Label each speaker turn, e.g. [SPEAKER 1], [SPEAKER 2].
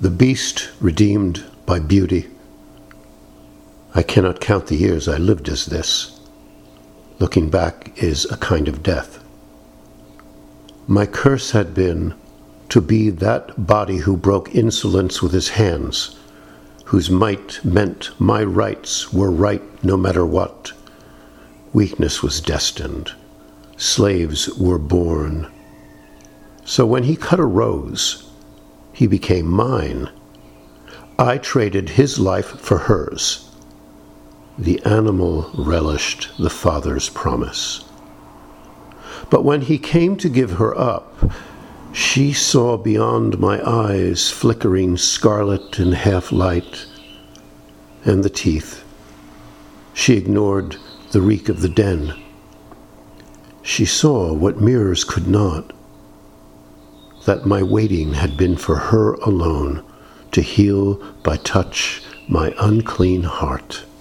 [SPEAKER 1] The beast redeemed by beauty. I cannot count the years I lived as this. Looking back is a kind of death. My curse had been to be that body who broke insolence with his hands, whose might meant my rights were right no matter what. Weakness was destined. Slaves were born. So when he cut a rose, he became mine. I traded his life for hers. The animal relished the Father's promise. But when he came to give her up, she saw beyond my eyes flickering scarlet and half-light, and the teeth. She ignored the reek of the den. She saw what mirrors could not, that my waiting had been for her alone, to heal by touch my unclean heart.